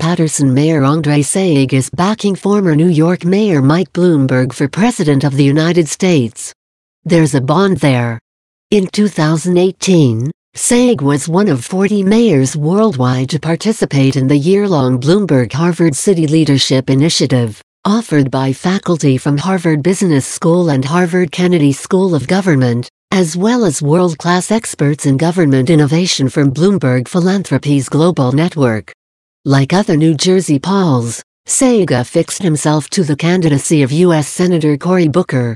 Paterson Mayor Andre Saig is backing former New York Mayor Mike Bloomberg for President of the United States. There's a bond there. In 2018, Saig was one of 40 mayors worldwide to participate in the year-long Bloomberg Harvard City Leadership Initiative, offered by faculty from Harvard Business School and Harvard Kennedy School of Government, as well as world-class experts in government innovation from Bloomberg Philanthropies Global Network. Like other New Jersey Pauls, Saig affixed himself to the candidacy of U.S. Senator Cory Booker,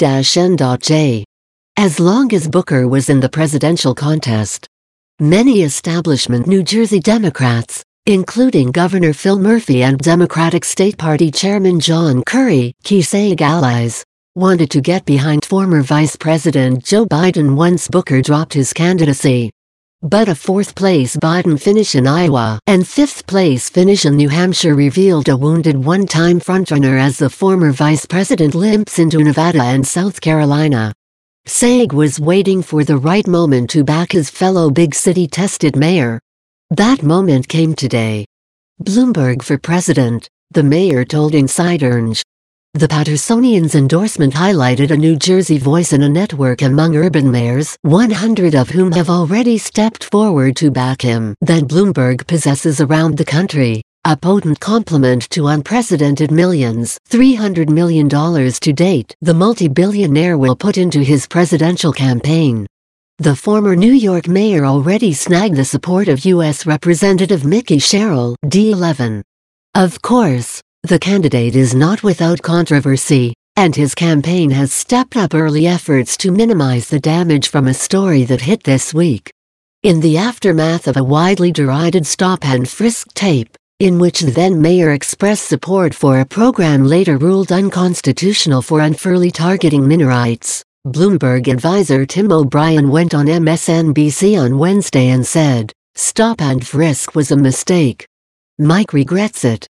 D-N.J. As long as Booker was in the presidential contest, many establishment New Jersey Democrats, including Governor Phil Murphy and Democratic State Party Chairman John Kerry, key Saig allies, wanted to get behind former Vice President Joe Biden once Booker dropped his candidacy. But a fourth-place Biden finish in Iowa and fifth-place finish in New Hampshire revealed a wounded one-time frontrunner as the former vice president limps into Nevada and South Carolina. Saig was waiting for the right moment to back his fellow big city-tested mayor. That moment came today. Bloomberg for president, the mayor told Inside Orange. The Patersonians' endorsement highlighted a New Jersey voice in a network among urban mayors, 100 of whom have already stepped forward to back him, that Bloomberg possesses around the country. A potent complement to unprecedented millions, $300 million to date, the multi-billionaire will put into his presidential campaign. The former New York mayor already snagged the support of U.S. Representative Mickey Sherrill, D11. Of course, the candidate is not without controversy, and his campaign has stepped up early efforts to minimize the damage from a story that hit this week. In the aftermath of a widely derided stop-and-frisk tape, in which the then-mayor expressed support for a program later ruled unconstitutional for unfairly targeting minorites, Bloomberg advisor Tim O'Brien went on MSNBC on Wednesday and said, "Stop and frisk was a mistake. Mike regrets it."